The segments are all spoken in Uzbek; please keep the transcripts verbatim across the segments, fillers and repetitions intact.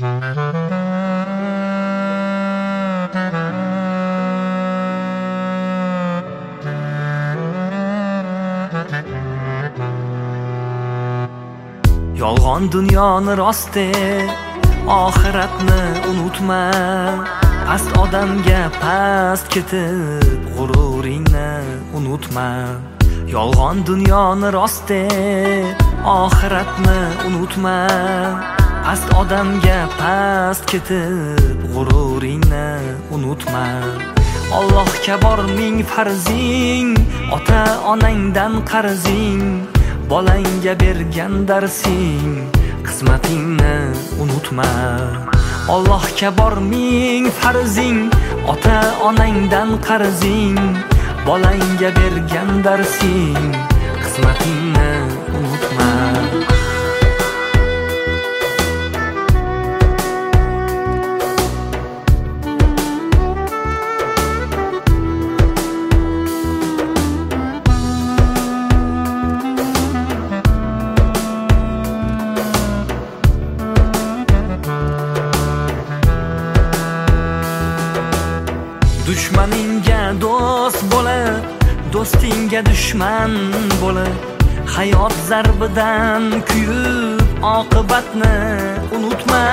Yolg'on dunyoni rost deb, oxiratni unutma. Past odamga past ketib, g'ururingni unutma. Yolg'on dunyoni rost deb, oxiratni unutma. Past odamga past ketib, g'ururingni unutma. Allohga bor ming farzing, ota onangdan qarzing, bolangga bergan darsing, qismatingni unutma. Allohga bor ming farzing, ota onangdan qarzing, bolangga bergan darsing, qismatingni unutma. Dushmaningga do'st bo'lib, do'stingga dushman bo'lib, hayot zarbidan kuyib, oqibatni unutma.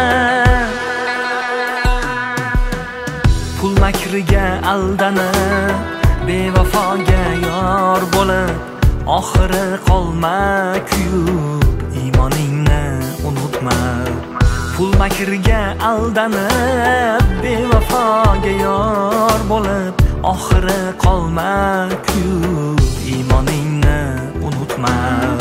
Pul makriga aldanib, bevafoga yor bo'lib, oxiri qolma kuyib, iymoningni unutma. Pul makriga aldanib, bevafoga yor bo'lib, oxiri qolma kuyib, iymoningni unutma.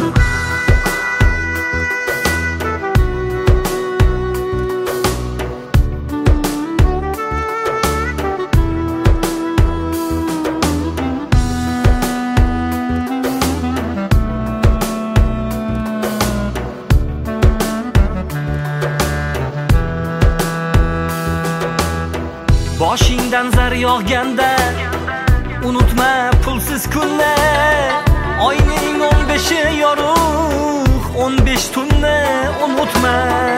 Boshingdan zar yog'ganda, unutma pulsiz kunni. Oyning o'n beshi yorug', o'n besh tunni unutma.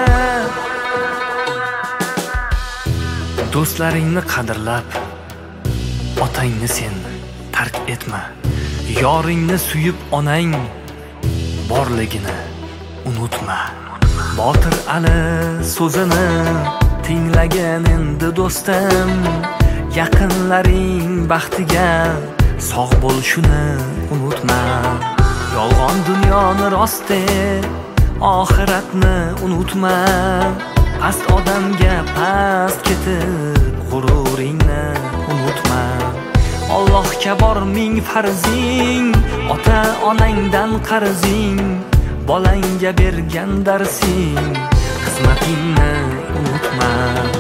Do'stlaringni qadrlab, otangni sen tark etma. Yoringni suyib onang borligini unutma. Botir Ali so'zini tinglagin endi do'stim, yaqinlaring baxtiga sog' bo'l, shuni unutma. Yolg'on dunyoni rost deb, oxiratni unutma. Past odamga past ketib, g'ururingni unutma. Allohga bor ming farzing, ota onangdan qarzing, bolangga bergan darsing, qismatingni unutma.